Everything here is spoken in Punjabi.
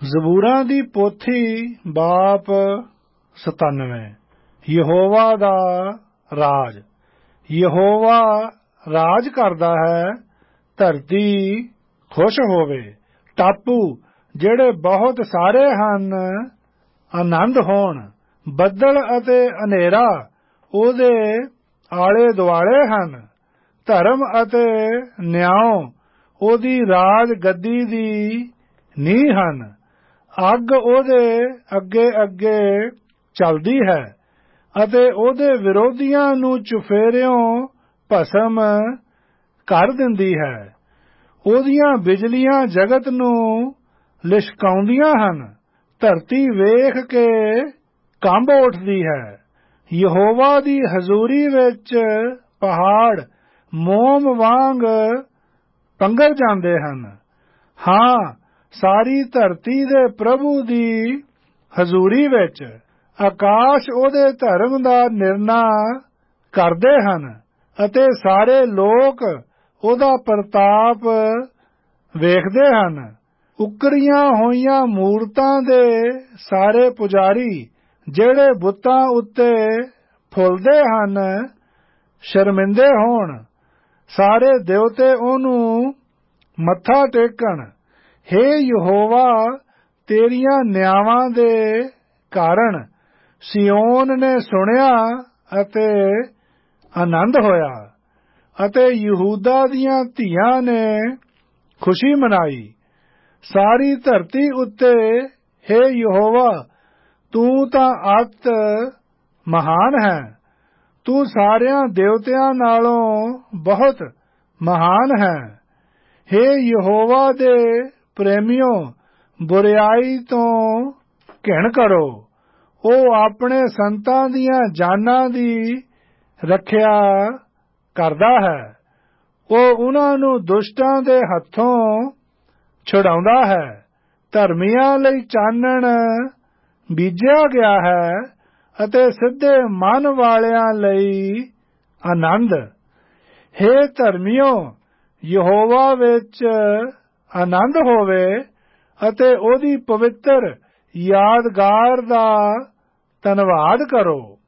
ਜ਼ਬੂਰਾਂ ਦੀ ਪੋਥੀ ਬਾਪ 97। ਯਹੋਵਾ ਦਾ ਰਾਜ। ਯਹੋਵਾ ਰਾਜ ਕਰਦਾ ਹੈ, ਧਰਤੀ ਖੁਸ਼ ਹੋਵੇ। ਟਾਪੂ ਜਿਹੜੇ ਬਹੁਤ ਸਾਰੇ ਹਨ ਆਨੰਦ ਹੋਣ। ਬੱਦਲ ਅਤੇ ਹਨੇਰਾ ਉਹਦੇ ਆਲੇ ਦੁਆਲੇ ਹਨ। ਧਰਮ ਅਤੇ ਨਿਆਂ ਉਹਦੀ ਰਾਜ ਗੱਦੀ ਦੀ ਨੀਂਹ ਹਨ। ਅੱਗ ਉਹਦੇ ਅੱਗੇ ਅੱਗੇ ਚੱਲਦੀ ਹੈ ਅਤੇ ਉਹਦੇ ਵਿਰੋਧੀਆਂ ਨੂੰ ਚੁਫੇਰਿਓਂ ਭਸਮ ਕਰ ਦਿੰਦੀ ਹੈ। ਉਹਦੀਆਂ ਬਿਜਲੀਆਂ ਜਗਤ ਨੂੰ ਲਿਸ਼ਕਾਉਂਦੀਆਂ ਹਨ। ਧਰਤੀ ਵੇਖ ਕੇ ਕੰਬ ਉੱਠਦੀ ਹੈ। ਯਹੋਵਾ ਦੀ ਹਜ਼ੂਰੀ ਵਿੱਚ ਪਹਾੜ ਮੋਮ ਵਾਂਗ ਪੰਘਰ ਜਾਂਦੇ ਹਨ। ਹਾਂ, ਸਾਰੀ ਧਰਤੀ ਦੇ ਪ੍ਰਭੂ ਦੀ ਹਜ਼ੂਰੀ ਵਿੱਚ ਆਕਾਸ਼ ਉਹਦੇ ਧਰਮ ਦਾ ਨਿਰਣਾ ਕਰਦੇ ਹਨ ਅਤੇ ਸਾਰੇ ਲੋਕ ਉਹਦਾ ਪ੍ਰਤਾਪ ਵੇਖਦੇ ਹਨ। ਉਕਰੀਆਂ ਹੋਈਆਂ ਮੂਰਤਾਂ ਦੇ ਸਾਰੇ ਪੁਜਾਰੀ ਜਿਹੜੇ ਬੁੱਤਾਂ ਉੱਤੇ ਫੁੱਲਦੇ ਹਨ ਸ਼ਰਮਿੰਦੇ ਹੋਣ। ਸਾਰੇ ਦੇਵਤੇ ਉਹਨੂੰ ਮੱਥਾ ਟੇਕਣ। ਹੇ ਯਹੋਵਾ, ਤੇਰੀਆਂ ਨਿਆਵਾਂ ਦੇ ਕਾਰਨ ਸਿਯੋਨ ਨੇ ਸੁਣਿਆ ਅਤੇ ਆਨੰਦ ਹੋਇਆ ਅਤੇ ਯਹੂਦਾ ਦੀਆਂ ਧੀਆਂ ਨੇ ਖੁਸ਼ੀ ਮਨਾਈ। ਸਾਰੀ ਧਰਤੀ ਉੱਤੇ ਹੇ ਯਹੋਵਾ, ਤੂੰ ਤਾਂ ਅਤਿ ਮਹਾਨ ਹੈ। ਤੂੰ ਸਾਰਿਆਂ ਦੇਵਤਿਆਂ ਨਾਲੋਂ ਬਹੁਤ ਮਹਾਨ ਹੈ। ਹੇ ਯਹੋਵਾ ਦੇ ਪ੍ਰੇਮੀਓ, ਬੁਰਿਆਈ ਤੋਂ ਘਿਣ ਕਰੋ। ਉਹ ਆਪਣੇ ਸੰਤਾਂ ਦੀਆਂ ਜਾਨਾਂ ਦੀ ਰੱਖਿਆ ਕਰਦਾ ਹੈ। ਉਹ ਉਹਨਾਂ ਨੂੰ ਦੁਸ਼ਟਾਂ ਦੇ ਹੱਥੋਂ ਛੁਡਾਉਂਦਾ ਹੈ। ਧਰਮੀਆਂ ਲਈ ਚਾਨਣ ਬੀਜਿਆ ਗਿਆ ਹੈ ਅਤੇ ਸਿੱਧੇ ਮਨ ਵਾਲਿਆਂ ਲਈ ਆਨੰਦ। ਹੇ ਧਰਮੀਓ, ਯਹੋਵਾ ਵਿੱਚ ਆਨੰਦ ਹੋਵੇ ਅਤੇ ਉਹਦੀ ਪਵਿੱਤਰ ਯਾਦਗਾਰ ਦਾ ਧੰਨਵਾਦ ਕਰੋ।